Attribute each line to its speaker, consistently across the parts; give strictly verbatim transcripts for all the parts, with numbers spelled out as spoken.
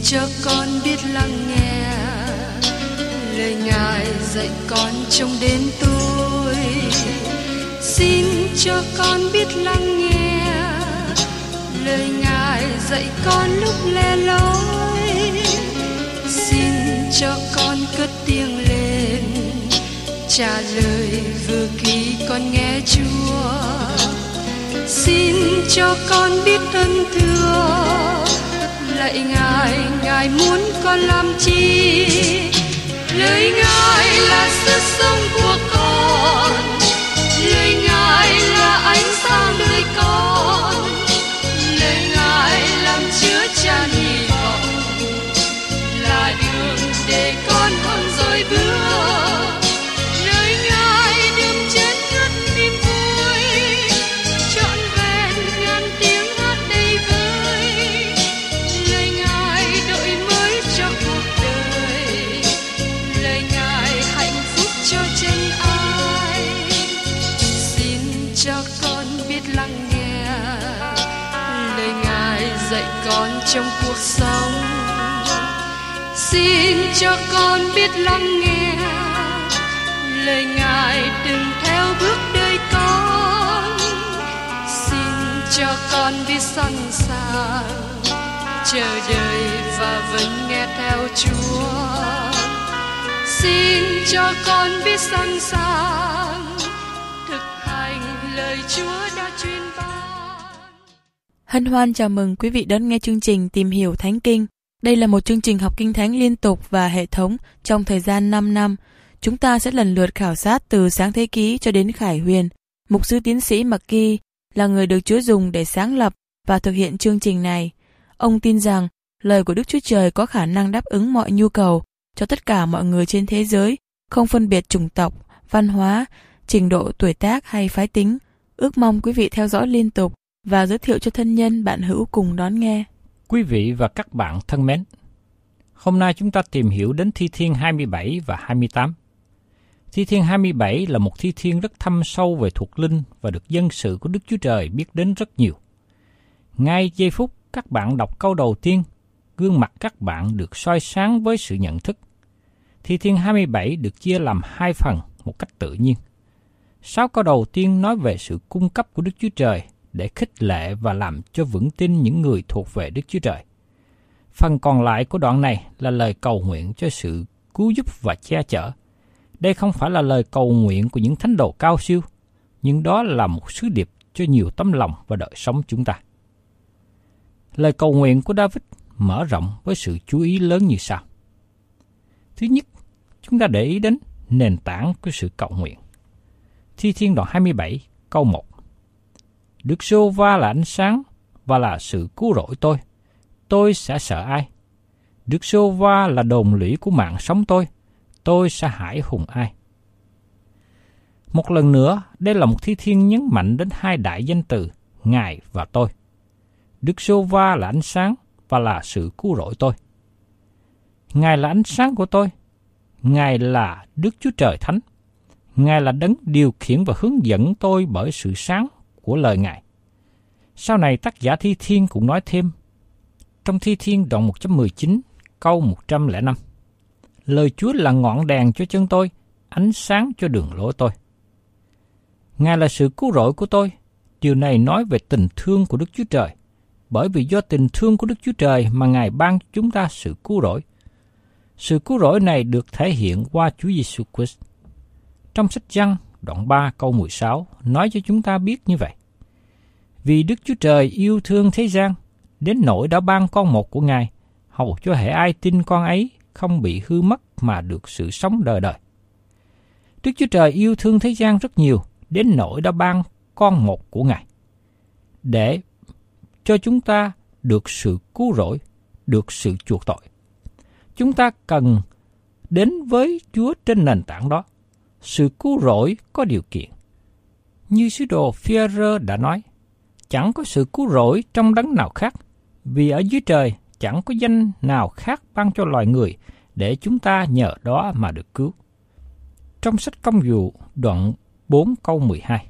Speaker 1: cho con biết lắng nghe lời Ngài dạy con trong đêm tối. Xin cho con biết lắng nghe lời Ngài dạy con lúc lẻ loi. Xin cho con cất tiếng lên trả lời vừa khi con nghe Chúa. Xin cho con biết ơn thưa lạy Ngài, Ngài muốn con làm chi? Lời Ngài là sức sống của con, lời Ngài là ánh sáng đời con, lời Ngài làm chứa chan hy vọng, là đường để con không dối bước. Lời Ngài đừng chết ngất niềm vui, trọn vẹn ngàn tiếng hát đầy vơi. Lời Ngài đổi mới cho cuộc đời, lời Ngài hạnh phúc cho chân ai. Xin cho con biết lắng nghe lời Ngài dạy con trong cuộc sống. Xin cho con biết lắng nghe lời Ngài đừng theo bước đời con. Xin cho con biết sẵn sàng chờ đợi và vẫn nghe theo Chúa. Xin cho con biết sẵn sàng thực hành lời Chúa đã truyền ban.
Speaker 2: Hân hoan chào mừng quý vị đón nghe chương trình Tìm hiểu Thánh Kinh. Đây là một chương trình học Kinh Thánh liên tục và hệ thống trong thời gian năm năm. Chúng ta sẽ lần lượt khảo sát từ Sáng Thế Ký cho đến Khải Huyền. Mục sư tiến sĩ McGee là người được Chúa dùng để sáng lập và thực hiện chương trình này. Ông tin rằng lời của Đức Chúa Trời có khả năng đáp ứng mọi nhu cầu cho tất cả mọi người trên thế giới, không phân biệt chủng tộc, văn hóa, trình độ tuổi tác hay phái tính. Ước mong quý vị theo dõi liên tục và giới thiệu cho thân nhân bạn hữu cùng đón nghe.
Speaker 3: Quý vị và các bạn thân mến, hôm nay chúng ta tìm hiểu đến Thi Thiên hai mươi bảy và hai mươi tám. Thi Thiên hai mươi bảy là một thi thiên rất thâm sâu về thuộc linh và được dân sự của Đức Chúa Trời biết đến rất nhiều. Ngay giây phút các bạn đọc câu đầu tiên, gương mặt các bạn được soi sáng với sự nhận thức. Thi Thiên hai mươi bảy được chia làm hai phần một cách tự nhiên. Sáu câu đầu tiên nói về sự cung cấp của Đức Chúa Trời để khích lệ và làm cho vững tin những người thuộc về Đức Chúa Trời. Phần còn lại của đoạn này là lời cầu nguyện cho sự cứu giúp và che chở. Đây không phải là lời cầu nguyện của những thánh đồ cao siêu, nhưng đó là một sứ điệp cho nhiều tấm lòng và đời sống chúng ta. Lời cầu nguyện của David mở rộng với sự chú ý lớn như sau. Thứ nhất, chúng ta để ý đến nền tảng của sự cầu nguyện. Thi Thiên đoạn hai mươi bảy, câu một. Đức Giê-hô-va là ánh sáng và là sự cứu rỗi tôi. Tôi sẽ sợ ai? Đức Giê-hô-va là đồn lũy của mạng sống tôi. Tôi sẽ hãi hùng ai? Một lần nữa, đây là một thi thiên nhấn mạnh đến hai đại danh từ, Ngài và tôi. Đức Giê-hô-va là ánh sáng và là sự cứu rỗi tôi. Ngài là ánh sáng của tôi. Ngài là Đức Chúa Trời Thánh. Ngài là đấng điều khiển và hướng dẫn tôi bởi sự sáng của lời Ngài. Sau này tác giả Thi Thiên cũng nói thêm, trong Thi Thiên đoạn một trăm mười chín, câu một trăm lẻ năm, lời Chúa là ngọn đèn cho chân tôi, ánh sáng cho đường lối tôi. Ngài là sự cứu rỗi của tôi. Điều này nói về tình thương của Đức Chúa Trời, bởi vì do tình thương của Đức Chúa Trời mà Ngài ban cho chúng ta sự cứu rỗi. Sự cứu rỗi này được thể hiện qua Chúa Giêsu Christ. Trong sách Giăng đoạn ba câu mười sáu nói cho chúng ta biết như vậy. Vì Đức Chúa Trời yêu thương thế gian, đến nỗi đã ban con một của Ngài, hầu cho hễ ai tin con ấy không bị hư mất mà được sự sống đời đời. Đức Chúa Trời yêu thương thế gian rất nhiều, đến nỗi đã ban con một của Ngài, để cho chúng ta được sự cứu rỗi, được sự chuộc tội. Chúng ta cần đến với Chúa trên nền tảng đó. Sự cứu rỗi có điều kiện. Như sứ đồ Phi-e-rơ đã nói, chẳng có sự cứu rỗi trong đấng nào khác, vì ở dưới trời chẳng có danh nào khác ban cho loài người để chúng ta nhờ đó mà được cứu. Trong sách Công vụ đoạn bốn câu mười hai.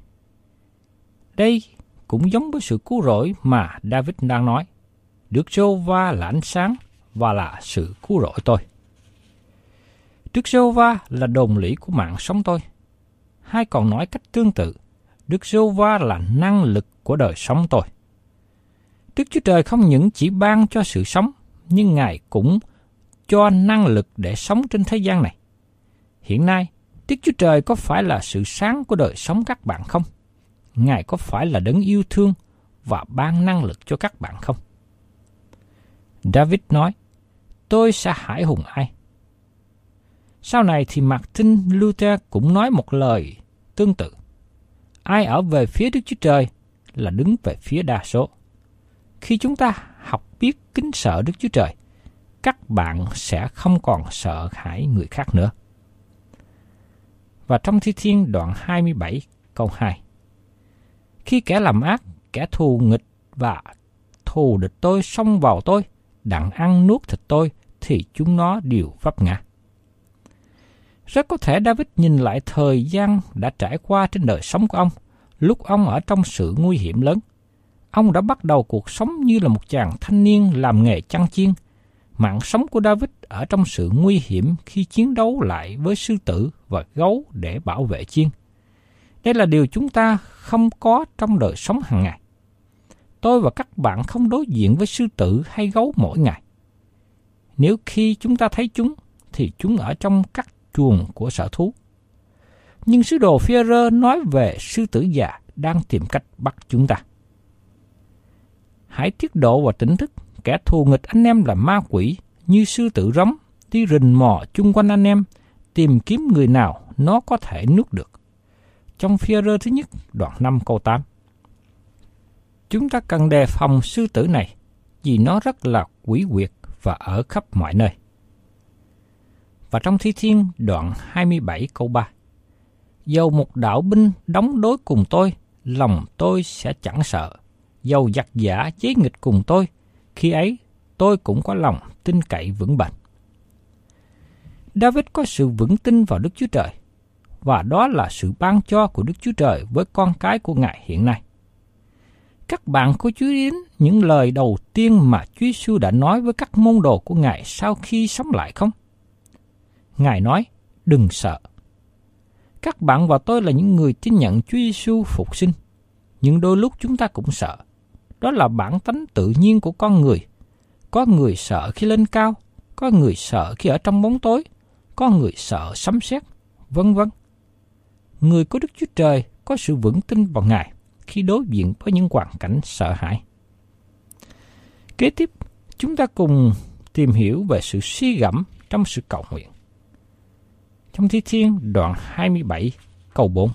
Speaker 3: Đây cũng giống với sự cứu rỗi mà David đang nói. Đức Giê-hô-va là ánh sáng và là sự cứu rỗi tôi. Đức Giê-hô-va là đồn lũy của mạng sống tôi. Hay còn nói cách tương tự, Đức Giê-hô-va là năng lực của đời sống tôi. Đức Chúa Trời không những chỉ ban cho sự sống, nhưng Ngài cũng cho năng lực để sống trên thế gian này. Hiện nay, Đức Chúa Trời có phải là sự sáng của đời sống các bạn không? Ngài có phải là đấng yêu thương và ban năng lực cho các bạn không? David nói, tôi sẽ hải hùng ai? Sau này thì Martin Luther cũng nói một lời tương tự. Ai ở về phía Đức Chúa Trời là đứng về phía đa số. Khi chúng ta học biết kính sợ Đức Chúa Trời, các bạn sẽ không còn sợ hãi người khác nữa. Và trong Thi Thiên đoạn hai mươi bảy câu hai, khi kẻ làm ác, kẻ thù nghịch và thù địch tôi xông vào tôi, đặng ăn nuốt thịt tôi, thì chúng nó đều vấp ngã. Rất có thể David nhìn lại thời gian đã trải qua trên đời sống của ông, lúc ông ở trong sự nguy hiểm lớn. Ông đã bắt đầu cuộc sống như là một chàng thanh niên làm nghề chăn chiên. Mạng sống của David ở trong sự nguy hiểm khi chiến đấu lại với sư tử và gấu để bảo vệ chiên. Đây là điều chúng ta không có trong đời sống hàng ngày. Tôi và các bạn không đối diện với sư tử hay gấu mỗi ngày. Nếu khi chúng ta thấy chúng, thì chúng ở trong các chuồng của sở thú. Nhưng sứ đồ Phi-e-rơ nói về sư tử già đang tìm cách bắt chúng ta. Hãy tiết độ và tỉnh thức, kẻ thù nghịch anh em là ma quỷ, như sư tử rống, đi rình mò chung quanh anh em, tìm kiếm người nào nó có thể nuốt được. Trong Phi-e-rơ thứ nhất, đoạn năm câu tám. Chúng ta cần đề phòng sư tử này, vì nó rất là quỷ quyệt và ở khắp mọi nơi. Và trong Thi Thiên đoạn hai mươi bảy câu ba, dầu một đạo binh đóng đối cùng tôi, lòng tôi sẽ chẳng sợ. Dầu giặc giả chế nghịch cùng tôi, khi ấy tôi cũng có lòng tin cậy vững bền. David có sự vững tin vào Đức Chúa Trời, và đó là sự ban cho của Đức Chúa Trời với con cái của Ngài hiện nay. Các bạn có chú ý đến những lời đầu tiên mà Chúa Giêsu đã nói với các môn đồ của Ngài sau khi sống lại không? Ngài nói, đừng sợ. Các bạn và tôi là những người tin nhận Chúa Giêsu phục sinh, nhưng đôi lúc chúng ta cũng sợ. Đó là bản tánh tự nhiên của con người. Có người sợ khi lên cao, có người sợ khi ở trong bóng tối, có người sợ sấm sét, vân vân. Người của Đức Chúa Trời có sự vững tin vào Ngài khi đối diện với những hoàn cảnh sợ hãi. Kế tiếp, chúng ta cùng tìm hiểu về sự suy gẫm trong sự cầu nguyện. Trong Thi Thiên đoạn hai mươi bảy câu bốn,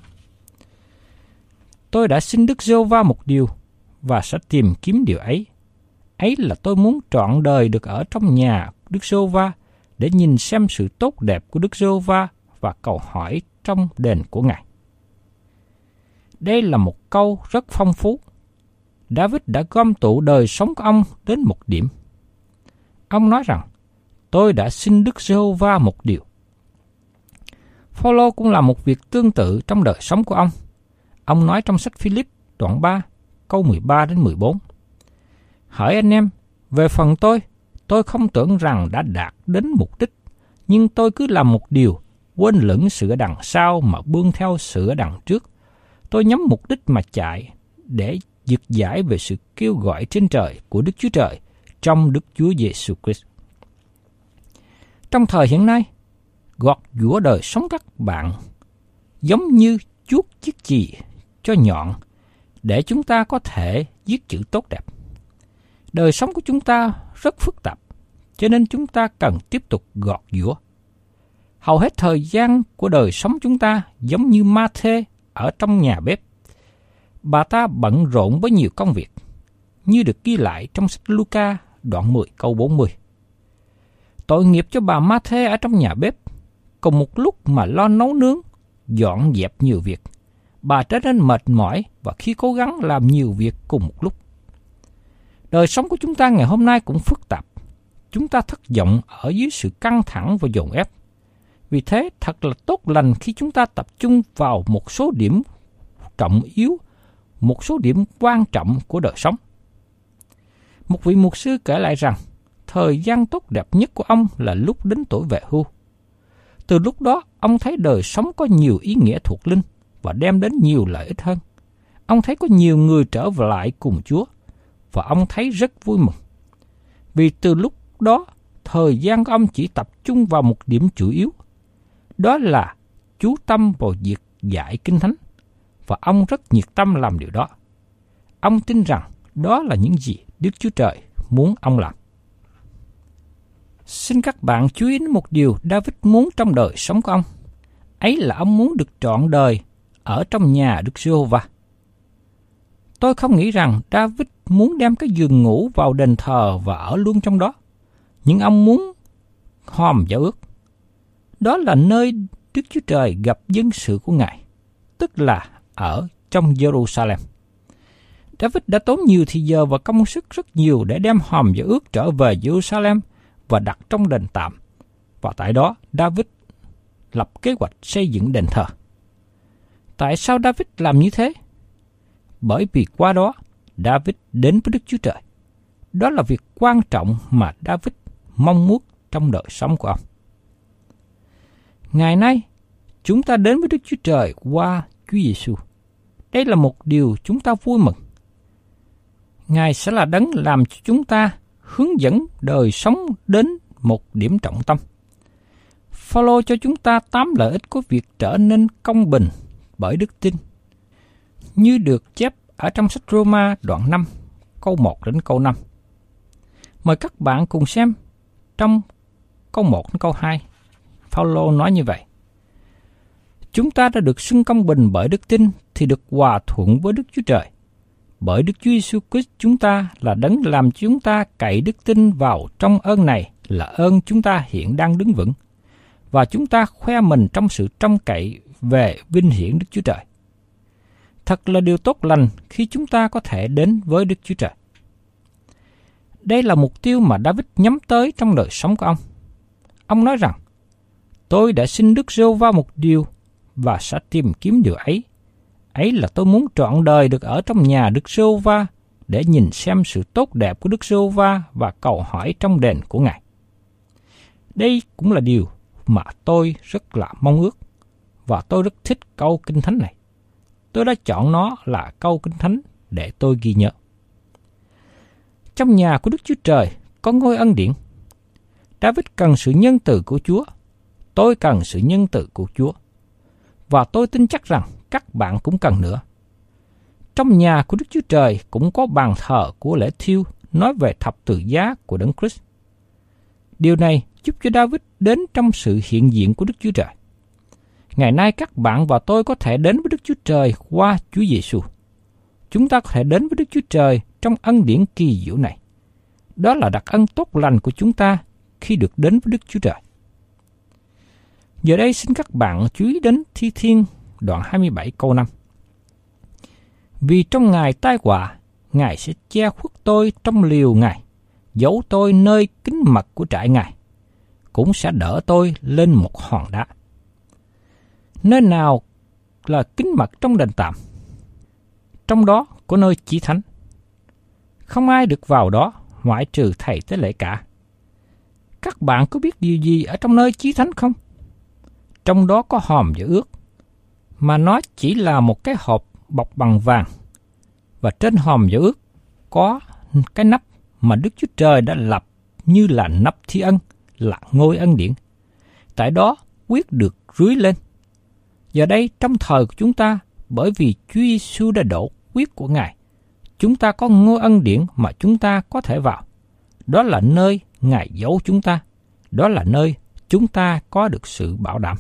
Speaker 3: tôi đã xin Đức Giê-hô-va một điều và sẽ tìm kiếm điều ấy. Ấy là tôi muốn trọn đời được ở trong nhà Đức Giê-hô-va để nhìn xem sự tốt đẹp của Đức Giê-hô-va và cầu hỏi trong đền của Ngài. Đây là một câu rất phong phú. David đã gom tụ đời sống của ông đến một điểm. Ông nói rằng, tôi đã xin Đức Giê-hô-va một điều. Phao-lô cũng làm một việc tương tự trong đời sống của ông. Ông nói trong sách Phi-líp đoạn ba, câu mười ba đến mười bốn. Hỡi anh em, về phần tôi, tôi không tưởng rằng đã đạt đến mục đích, nhưng tôi cứ làm một điều, quên lửng sự ở đằng sau mà bươn theo sự ở đằng trước. Tôi nhắm mục đích mà chạy, để giật giải về sự kêu gọi trên trời của Đức Chúa Trời trong Đức Chúa Giêsu Christ. Trong thời hiện nay, gọt giũa đời sống các bạn giống như chuốt chiếc chì cho nhọn để chúng ta có thể viết chữ tốt đẹp. Đời sống của chúng ta rất phức tạp, cho nên chúng ta cần tiếp tục gọt giũa. Hầu hết thời gian của đời sống chúng ta giống như Ma-thê ở trong nhà bếp. Bà ta bận rộn với nhiều công việc, như được ghi lại trong sách Luca đoạn mười câu bốn mươi. Tội nghiệp cho bà Ma-thê ở trong nhà bếp, cùng một lúc mà lo nấu nướng, dọn dẹp nhiều việc. Bà trở nên mệt mỏi và khi cố gắng làm nhiều việc cùng một lúc. Đời sống của chúng ta ngày hôm nay cũng phức tạp. Chúng ta thất vọng ở dưới sự căng thẳng và dồn ép. Vì thế, thật là tốt lành khi chúng ta tập trung vào một số điểm trọng yếu, một số điểm quan trọng của đời sống. Một vị mục sư kể lại rằng, thời gian tốt đẹp nhất của ông là lúc đến tuổi về hưu. Từ lúc đó, ông thấy đời sống có nhiều ý nghĩa thuộc linh và đem đến nhiều lợi ích hơn. Ông thấy có nhiều người trở về lại cùng Chúa và ông thấy rất vui mừng. Vì từ lúc đó, thời gian của ông chỉ tập trung vào một điểm chủ yếu, đó là chú tâm vào việc dạy Kinh Thánh, và ông rất nhiệt tâm làm điều đó. Ông tin rằng đó là những gì Đức Chúa Trời muốn ông làm. Xin các bạn chú ý đến một điều David muốn trong đời sống của ông. Ấy là ông muốn được trọn đời ở trong nhà Đức Giê-hô-va. Tôi không nghĩ rằng David muốn đem cái giường ngủ vào đền thờ và ở luôn trong đó. Nhưng ông muốn hòm giao ước. Đó là nơi Đức Chúa Trời gặp dân sự của Ngài, tức là ở trong Jerusalem. David đã tốn nhiều thời giờ và công sức rất nhiều để đem hòm giao ước trở về Jerusalem và đặt trong đền tạm. Và tại đó, David lập kế hoạch xây dựng đền thờ. Tại sao David làm như thế? Bởi vì qua đó, David đến với Đức Chúa Trời. Đó là việc quan trọng mà David mong muốn trong đời sống của ông. Ngày nay, chúng ta đến với Đức Chúa Trời qua Chúa Giêsu. Đây là một điều chúng ta vui mừng. Ngài sẽ là đấng làm cho chúng ta hướng dẫn đời sống đến một điểm trọng tâm. Phao-lô cho chúng ta tám lợi ích của việc trở nên công bình bởi đức tin, như được chép ở trong sách Roma đoạn năm, câu một đến câu năm. Mời các bạn cùng xem trong câu một đến câu hai. Phao-lô nói như vậy: Chúng ta đã được xưng công bình bởi đức tin thì được hòa thuận với Đức Chúa Trời. Bởi Đức Chúa Giêsu Christ chúng ta là đấng làm cho chúng ta cậy đức tin vào trong ơn này là ơn chúng ta hiện đang đứng vững, và chúng ta khoe mình trong sự trông cậy về vinh hiển Đức Chúa Trời. Thật là điều tốt lành khi chúng ta có thể đến với Đức Chúa Trời. Đây là mục tiêu mà David nhắm tới trong đời sống của ông. Ông nói rằng, tôi đã xin Đức Giê-hô-va một điều và sẽ tìm kiếm điều ấy. Ấy là tôi muốn trọn đời được ở trong nhà Đức Giê-hô-va để nhìn xem sự tốt đẹp của Đức Giê-hô-va và cầu hỏi trong đền của Ngài. Đây cũng là điều mà tôi rất là mong ước, và tôi rất thích câu Kinh Thánh này. Tôi đã chọn nó là câu Kinh Thánh để tôi ghi nhớ. Trong nhà của Đức Chúa Trời có ngôi ân điển. David cần sự nhân từ của Chúa. Tôi cần sự nhân từ của Chúa. Và tôi tin chắc rằng các bạn cũng cần nữa. Trong nhà của Đức Chúa Trời cũng có bàn thờ của lễ thiêu nói về thập tự giá của Đấng Christ. Điều này giúp cho David đến trong sự hiện diện của Đức Chúa Trời. Ngày nay các bạn và tôi có thể đến với Đức Chúa Trời qua Chúa Giêsu. Chúng ta có thể đến với Đức Chúa Trời trong ân điển kỳ diệu này. Đó là đặc ân tốt lành của chúng ta khi được đến với Đức Chúa Trời. Giờ đây xin các bạn chú ý đến Thi Thiên đoạn hai mươi bảy câu năm. Vì trong ngày tai họa, Ngài sẽ che khuất tôi trong liều Ngài, giấu tôi nơi kín mật của trại Ngài, cũng sẽ đỡ tôi lên một hòn đá. Nơi nào là kín mật trong đền tạm? Trong đó có nơi chí thánh. Không ai được vào đó ngoại trừ thầy tế lễ cả. Các bạn có biết điều gì ở trong nơi chí thánh không? Trong đó có hòm giao ước, mà nó chỉ là một cái hộp bọc bằng vàng, và trên hòm giao ước có cái nắp mà Đức Chúa Trời đã lập như là nắp thi ân, là ngôi ân điển. Tại đó huyết được rưới lên. Giờ đây trong thời của chúng ta, bởi vì Chúa Giêsu đã đổ huyết của Ngài, chúng ta có ngôi ân điển mà chúng ta có thể vào. Đó là nơi Ngài giấu chúng ta. Đó là nơi chúng ta có được sự bảo đảm.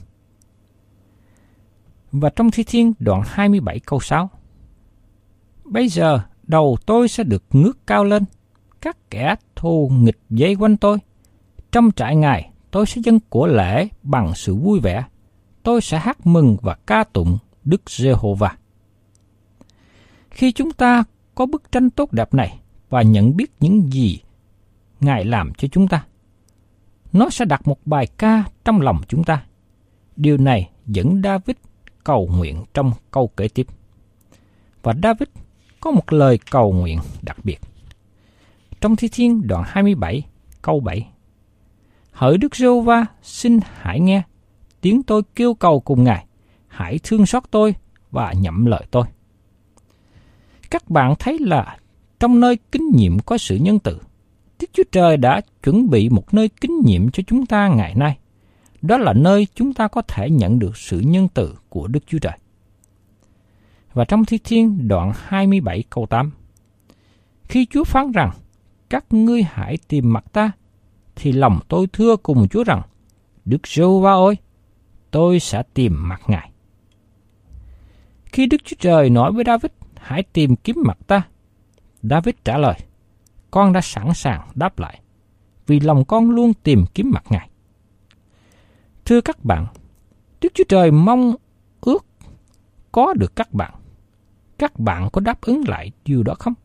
Speaker 3: Và trong Thi Thiên đoạn hai mươi bảy câu sáu. Bây giờ đầu tôi sẽ được ngước cao lên, các kẻ thù nghịch vây quanh tôi. Trong trại Ngài tôi sẽ dâng của lễ bằng sự vui vẻ. Tôi sẽ hát mừng và ca tụng Đức Giê-hô-va. Khi chúng ta có bức tranh tốt đẹp này và nhận biết những gì Ngài làm cho chúng ta, nó sẽ đặt một bài ca trong lòng chúng ta. Điều này dẫn David cầu nguyện trong câu kế tiếp. Và David có một lời cầu nguyện đặc biệt. Trong Thi Thiên đoạn hai mươi bảy, câu bảy. Hỡi Đức Giê-hô-va, xin hãy nghe, tiếng tôi kêu cầu cùng Ngài, hãy thương xót tôi và nhậm lời tôi. Các bạn thấy là trong nơi kính nhiệm có sự nhân từ. Đức Chúa Trời đã chuẩn bị một nơi kính nhiệm cho chúng ta ngày nay. Đó là nơi chúng ta có thể nhận được sự nhân từ của Đức Chúa Trời. Và trong Thi Thiên đoạn hai mươi bảy câu tám, khi Chúa phán rằng, các ngươi hãy tìm mặt ta, thì lòng tôi thưa cùng Chúa rằng, Đức Giê-hô-va ơi, tôi sẽ tìm mặt Ngài. Khi Đức Chúa Trời nói với David, hãy tìm kiếm mặt ta, David trả lời, con đã sẵn sàng đáp lại, vì lòng con luôn tìm kiếm mặt Ngài. Thưa các bạn, Đức Chúa Trời mong ước có được các bạn. Các bạn có đáp ứng lại điều đó không?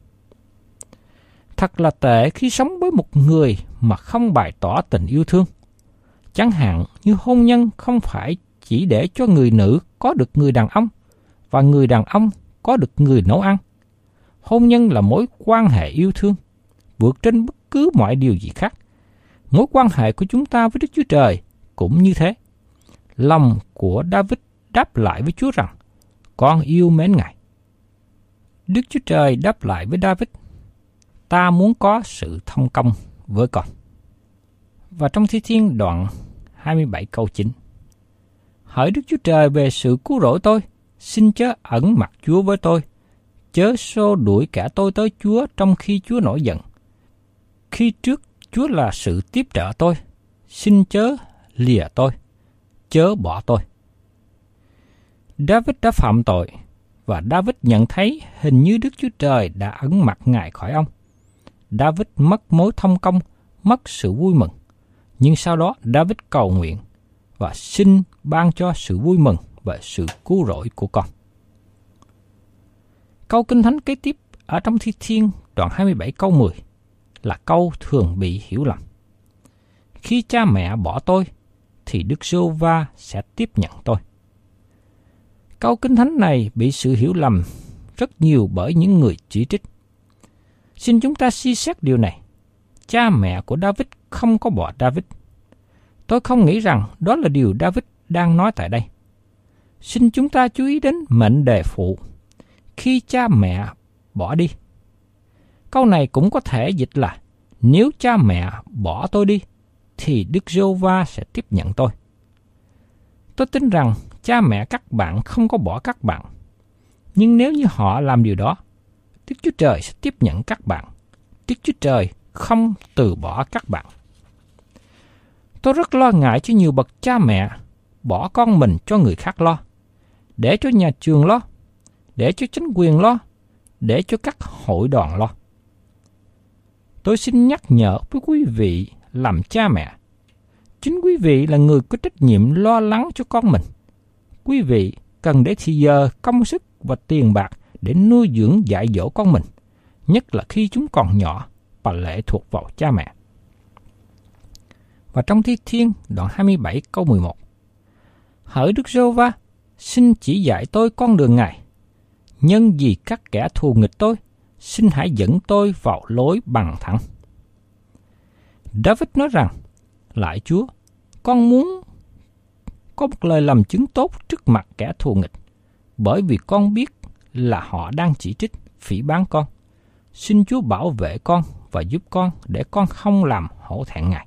Speaker 3: Thật là tệ khi sống với một người mà không bày tỏ tình yêu thương. Chẳng hạn như hôn nhân không phải chỉ để cho người nữ có được người đàn ông và người đàn ông có được người nấu ăn. Hôn nhân là mối quan hệ yêu thương, vượt trên bất cứ mọi điều gì khác. Mối quan hệ của chúng ta với Đức Chúa Trời cũng như thế. Lòng của David đáp lại với Chúa rằng, con yêu mến Ngài. Đức Chúa Trời đáp lại với David, ta muốn có sự thông công với con. Và trong Thi Thiên đoạn hai mươi bảy câu chín, hỡi Đức Chúa Trời về sự cứu rỗi tôi, xin chớ ẩn mặt Chúa với tôi, chớ xô đuổi cả tôi tới Chúa trong khi Chúa nổi giận. Khi trước Chúa là sự tiếp trợ tôi, xin chớ lìa tôi, chớ bỏ tôi. David đã phạm tội, và David nhận thấy hình như Đức Chúa Trời đã ẩn mặt Ngài khỏi ông. David mất mối thông công, mất sự vui mừng. Nhưng sau đó David cầu nguyện và xin ban cho sự vui mừng về sự cứu rỗi của con. Câu Kinh Thánh kế tiếp ở trong Thi Thiên đoạn hai mươi bảy câu mười là câu thường bị hiểu lầm. Khi cha mẹ bỏ tôi, thì Đức Giê-hô-va sẽ tiếp nhận tôi. Câu Kinh Thánh này bị sự hiểu lầm rất nhiều bởi những người chỉ trích. Xin chúng ta suy xét điều này. Cha mẹ của David không có bỏ David. Tôi không nghĩ rằng đó là điều David đang nói tại đây. Xin chúng ta chú ý đến mệnh đề phụ, khi cha mẹ bỏ đi. Câu này cũng có thể dịch là, nếu cha mẹ bỏ tôi đi, thì Đức Giê-hô-va sẽ tiếp nhận tôi. Tôi tin rằng cha mẹ các bạn không có bỏ các bạn. Nhưng nếu như họ làm điều đó, Đức Chúa Trời sẽ tiếp nhận các bạn. Đức Chúa Trời không từ bỏ các bạn. Tôi rất lo ngại cho nhiều bậc cha mẹ bỏ con mình cho người khác lo, để cho nhà trường lo, để cho chính quyền lo, để cho các hội đoàn lo. Tôi xin nhắc nhở với quý vị làm cha mẹ, chính quý vị là người có trách nhiệm lo lắng cho con mình. Quý vị cần để thì giờ, công sức và tiền bạc để nuôi dưỡng dạy dỗ con mình, nhất là khi chúng còn nhỏ và lệ thuộc vào cha mẹ. Và trong Thi Thiên đoạn hai mươi bảy câu mười một, hỡi Đức Giê-hô-va, xin chỉ dạy tôi con đường Ngài, nhân vì các kẻ thù nghịch tôi, xin hãy dẫn tôi vào lối bằng thẳng. David nói rằng, lại Chúa, con muốn có một lời làm chứng tốt trước mặt kẻ thù nghịch, bởi vì con biết là họ đang chỉ trích, phỉ báng con. Xin Chúa bảo vệ con và giúp con để con không làm hổ thẹn Ngài.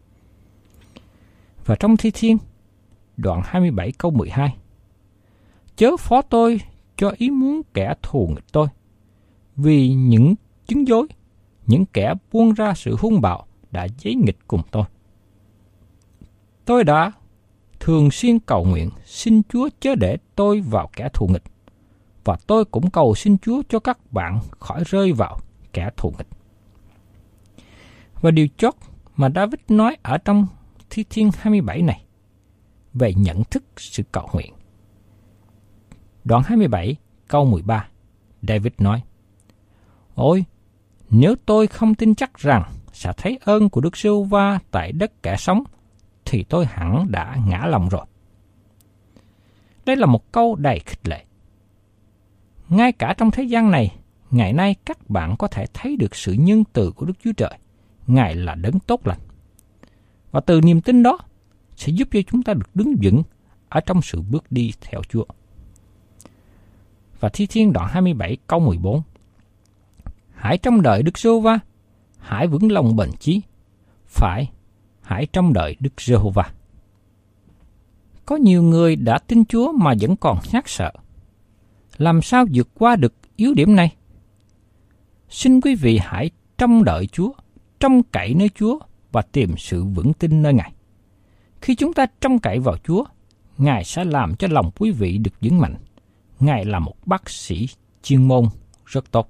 Speaker 3: Và trong Thi Thiên, đoạn hai mươi bảy câu mười hai, chớ phó tôi cho ý muốn kẻ thù nghịch tôi, vì những chứng dối, những kẻ buông ra sự hung bạo đã giấy nghịch cùng tôi. Tôi đã thường xuyên cầu nguyện xin Chúa chớ để tôi vào kẻ thù nghịch, và tôi cũng cầu xin Chúa cho các bạn khỏi rơi vào kẻ thù nghịch. Và điều chót mà David nói ở trong Thi Thiên hai mươi bảy này về nhận thức sự cầu nguyện. Đoạn hai mươi bảy câu mười ba, David nói, ôi, nếu tôi không tin chắc rằng sẽ thấy ơn của Đức Giê-hô-va tại đất kẻ sống, thì tôi hẳn đã ngã lòng rồi. Đây là một câu đầy khích lệ. Ngay cả trong thế gian này, ngày nay các bạn có thể thấy được sự nhân từ của Đức Chúa Trời, Ngài là đấng tốt lành. Và từ niềm tin đó sẽ giúp cho chúng ta được đứng vững ở trong sự bước đi theo Chúa. Và Thi Thiên đoạn hai mươi bảy câu mười bốn. Hãy trông đợi Đức Giê-hô-va, hãy vững lòng bền chí. Phải, hãy trông đợi Đức Giê-hô-va. Có nhiều người đã tin Chúa mà vẫn còn nhát sợ. Làm sao vượt qua được yếu điểm này? Xin quý vị hãy trông đợi Chúa, trông cậy nơi Chúa và tìm sự vững tin nơi Ngài. Khi chúng ta trông cậy vào Chúa, Ngài sẽ làm cho lòng quý vị được vững mạnh. Ngài là một bác sĩ chuyên môn rất tốt.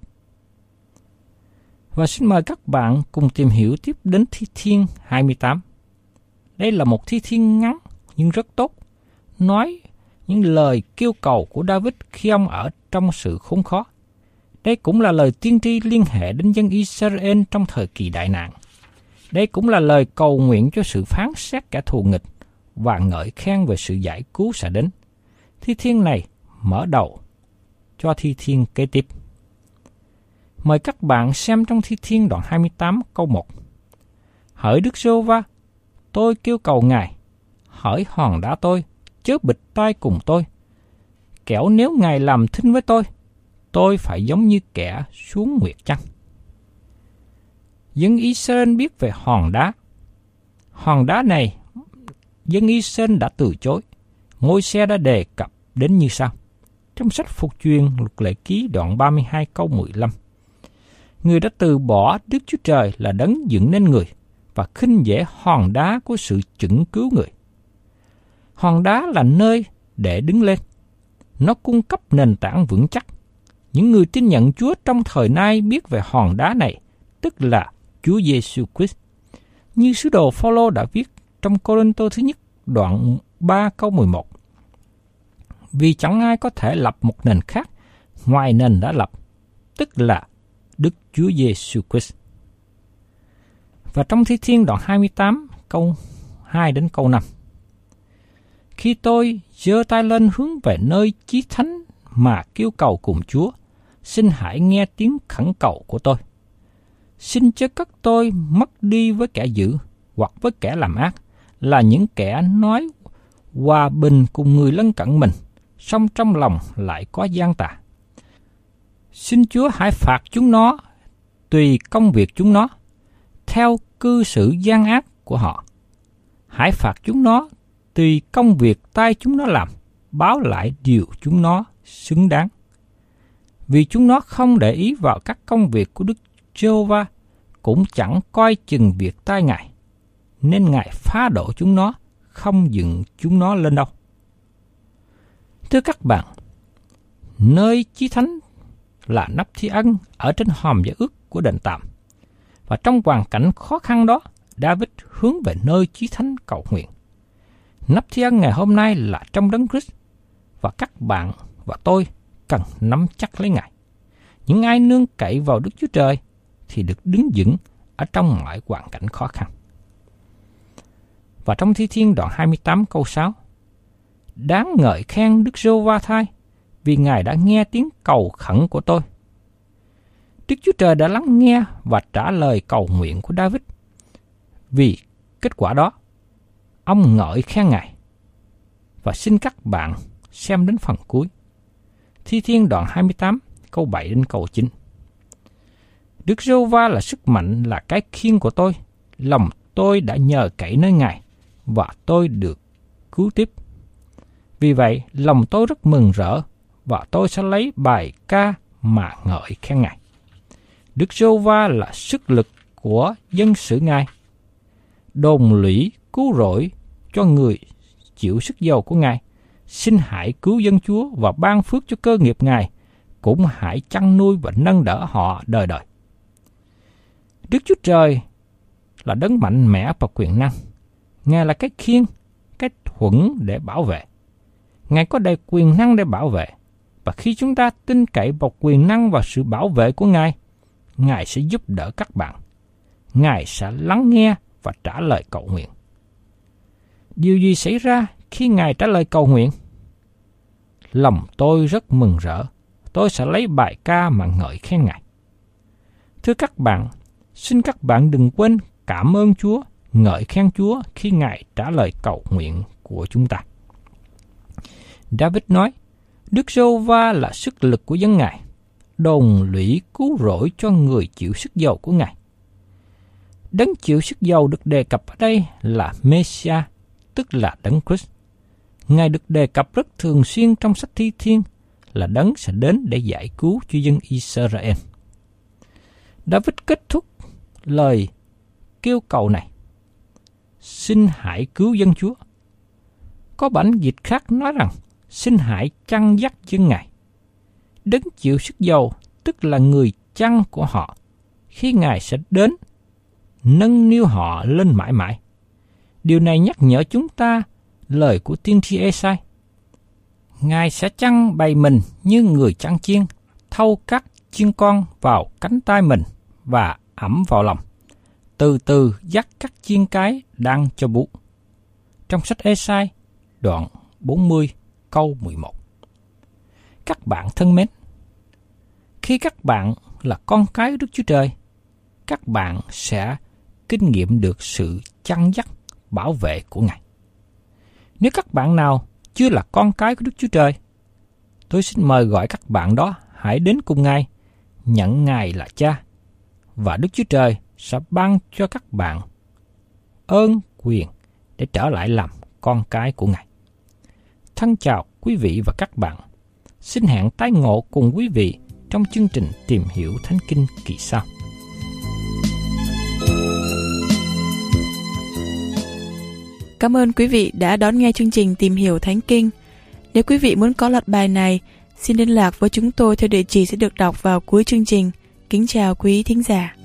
Speaker 3: Và xin mời các bạn cùng tìm hiểu tiếp đến Thi Thiên hai mươi tám. Đây là một thi thiên ngắn nhưng rất tốt, nói những lời kêu cầu của David khi ông ở trong sự khốn khó. Đây cũng là lời tiên tri liên hệ đến dân Israel trong thời kỳ đại nạn. Đây cũng là lời cầu nguyện cho sự phán xét kẻ thù nghịch và ngợi khen về sự giải cứu sẽ đến. Thi thiên này mở đầu cho thi thiên kế tiếp. Mời các bạn xem trong Thi Thiên đoạn hai mươi tám câu một. Hỡi Đức Giê-hô-va, tôi kêu cầu Ngài, hỡi hòn đá tôi, chớ bịch tai cùng tôi. Kẻo nếu Ngài làm thinh với tôi, tôi phải giống như kẻ xuống nguyệt chăng. Dân Israel biết về hòn đá. Hòn đá này, dân Israel đã từ chối. Môi-se đã đề cập đến như sau. Trong sách Phục truyền Luật Lệ Ký đoạn ba mươi hai câu mười lăm. Người đã từ bỏ Đức Chúa Trời là đấng dựng nên người và khinh dễ hòn đá của sự chững cứu người. Hòn đá là nơi để đứng lên. Nó cung cấp nền tảng vững chắc. Những người tin nhận Chúa trong thời nay biết về hòn đá này, tức là Chúa Giêsu Christ. Như sứ đồ Phao-lô đã viết trong Cô-rinh-tô thứ nhất đoạn ba câu mười một. Vì chẳng ai có thể lập một nền khác ngoài nền đã lập, tức là Đức Chúa Giêsu Christ. Và trong Thi Thiên đoạn hai mươi tám câu hai đến câu năm. Khi tôi giơ tay lên hướng về nơi chí thánh mà kêu cầu cùng Chúa, xin hãy nghe tiếng khẩn cầu của tôi. Xin chớ cất tôi mất đi với kẻ dữ hoặc với kẻ làm ác, là những kẻ nói hòa bình cùng người lân cận mình, song trong lòng lại có gian tà. Xin Chúa hãy phạt chúng nó tùy công việc chúng nó, theo cư xử gian ác của họ. Hãy phạt chúng nó tùy công việc tay chúng nó làm, báo lại điều chúng nó xứng đáng. Vì chúng nó không để ý vào các công việc của Đức Giê-hô-va, cũng chẳng coi chừng việc tay Ngài, nên Ngài phá đổ chúng nó, không dựng chúng nó lên đâu. Thưa các bạn, nơi chí thánh là nắp thi ân ở trên hòm giải ước của đền tạm. Và trong hoàn cảnh khó khăn đó, David hướng về nơi chí thánh cầu nguyện. Nắp thi ân ngày hôm nay là trong Đấng Christ, và các bạn và tôi cần nắm chắc lấy Ngài. Những ai nương cậy vào Đức Chúa Trời thì được đứng vững ở trong mọi hoàn cảnh khó khăn. Và trong Thi Thiên đoạn hai mươi tám câu sáu, đáng ngợi khen Đức Giê-hô-va thay, vì Ngài đã nghe tiếng cầu khẩn của tôi. Đức Chúa Trời đã lắng nghe và trả lời cầu nguyện của David. Vì kết quả đó, ông ngợi khen Ngài. Và xin các bạn xem đến phần cuối. Thi Thiên đoạn hai mươi tám, câu bảy đến câu chín. Đức Giê-hô-va là sức mạnh, là cái khiên của tôi. Lòng tôi đã nhờ cậy nơi Ngài, và tôi được cứu tiếp. Vì vậy, lòng tôi rất mừng rỡ, và tôi sẽ lấy bài ca mà ngợi khen Ngài. Đức Giê-hô-va là sức lực của dân sự Ngài, đồn lũy cứu rỗi cho người chịu sức dầu của Ngài. Xin hãy cứu dân Chúa và ban phước cho cơ nghiệp Ngài, cũng hãy chăn nuôi và nâng đỡ họ đời đời. Đức Chúa Trời là đấng mạnh mẽ và quyền năng. Ngài là cái khiên, cái thuẫn để bảo vệ. Ngài có đầy quyền năng để bảo vệ. Và khi chúng ta tin cậy vào quyền năng và sự bảo vệ của Ngài, Ngài sẽ giúp đỡ các bạn. Ngài sẽ lắng nghe và trả lời cầu nguyện. Điều gì xảy ra khi Ngài trả lời cầu nguyện? Lòng tôi rất mừng rỡ. Tôi sẽ lấy bài ca mà ngợi khen Ngài. Thưa các bạn, Xin các bạn đừng quên cảm ơn Chúa, ngợi khen Chúa khi Ngài trả lời cầu nguyện của chúng ta. David nói, Đức Giê-hô-va là sức lực của dân Ngài, đồn lũy cứu rỗi cho người chịu sức dầu của Ngài. Đấng chịu sức dầu được đề cập ở đây là Messiah, tức là Đấng Christ. Ngài được đề cập rất thường xuyên trong sách Thi Thiên là Đấng sẽ đến để giải cứu cho dân Israel. David kết thúc lời kêu cầu này, xin hãy cứu dân Chúa. Có bản dịch khác nói rằng, xin hãy chăn dắt dân Ngài. Đấng chịu sức dầu, tức là người chăn của họ, khi Ngài sẽ đến, nâng niu họ lên mãi mãi. Điều này nhắc nhở chúng ta lời của tiên tri Ê-sai. Ngài sẽ chăn bầy mình như người chăn chiên, thâu các chiên con vào cánh tay mình và ẵm vào lòng, từ từ dắt các chiên cái đang cho bú. Trong sách Ê-sai, đoạn bốn mươi, câu mười một. Các bạn thân mến, khi các bạn là con cái của Đức Chúa Trời, các bạn sẽ kinh nghiệm được sự chăn dắt, bảo vệ của Ngài. Nếu các bạn nào chưa là con cái của Đức Chúa Trời, tôi xin mời gọi các bạn đó hãy đến cùng Ngài, nhận Ngài là Cha, và Đức Chúa Trời sẽ ban cho các bạn ơn quyền để trở lại làm con cái của Ngài. Thân chào quý vị và các bạn. Xin hẹn tái ngộ cùng quý vị trong chương trình Tìm Hiểu Thánh Kinh kỳ sau.
Speaker 2: Cảm ơn quý vị đã đón nghe chương trình Tìm Hiểu Thánh Kinh. Nếu quý vị muốn có loạt bài này, xin liên lạc với chúng tôi theo địa chỉ sẽ được đọc vào cuối chương trình. Kính chào quý thính giả.